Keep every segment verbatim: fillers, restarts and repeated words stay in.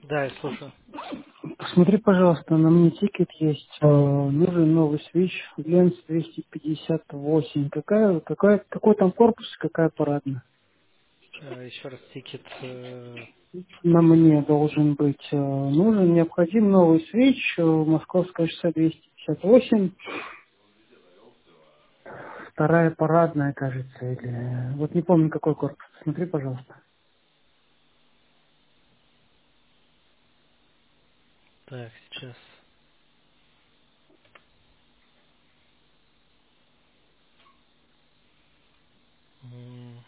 Да, я слушаю. Посмотри, пожалуйста, на мне тикет есть. э, нужен новый свич Ленс двести пятьдесят восемь. Какая, какая, какой там корпус, какая парадная? Э, Еще раз тикет. э, На мне должен быть э, нужен, необходим новый свич. э, Московское шоссе двести пятьдесят восемь. Вторая парадная, кажется, или... Вот не помню, какой корпус. Смотри, пожалуйста. Так, сейчас. М,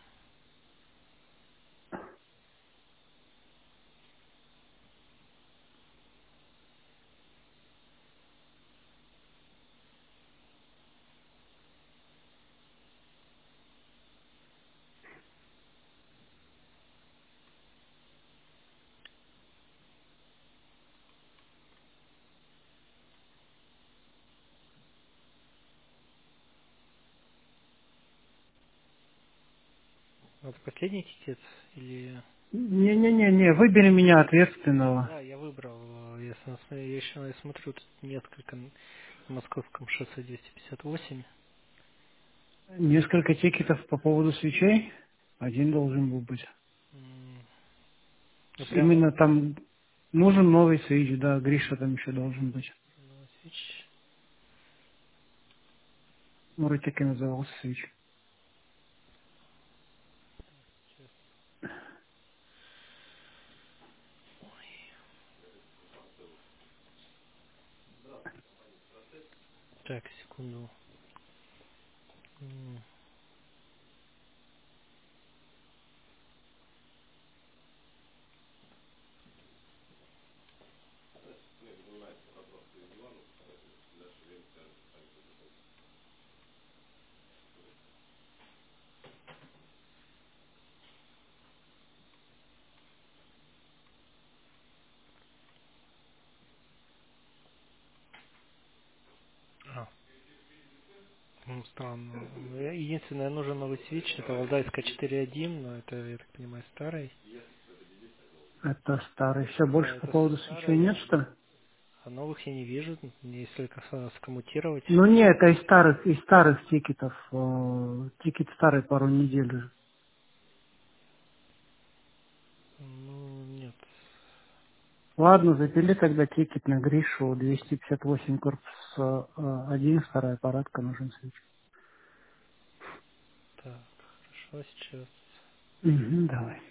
Это последний тикет? Или... Не-не-не, выбери меня ответственного. Да, я выбрал. э, Я, см- я еще я смотрю, тут несколько на Московском шоссе двести пятьдесят восемь. Несколько тикетов по поводу свечей. Один должен был быть. М, Ну, прямо Именно там нужен новый свич, да, Гриша там еще должен быть. ну, свич. Ну, вроде так и назывался свич. Так, секунду. М, А, ну, странно. Ну, я- Единственное, нужен новый свич. Это Валдайская четыре один, но это, я так понимаю, старый. Это старый. Все, Да, больше по это все поводу свечей старое. нет, что ли? А новых я не вижу. Если как скоммутировать. Ну, нет, это из старых, из старых тикетов. э, Тикет старый пару недель уже. Ну, нет. Ладно, запили тогда тикет на Гришу двести пятьдесят восемь корпус э, один, вторая парадка, нужен свич. Так, хорошо, сейчас. Мгм, давай.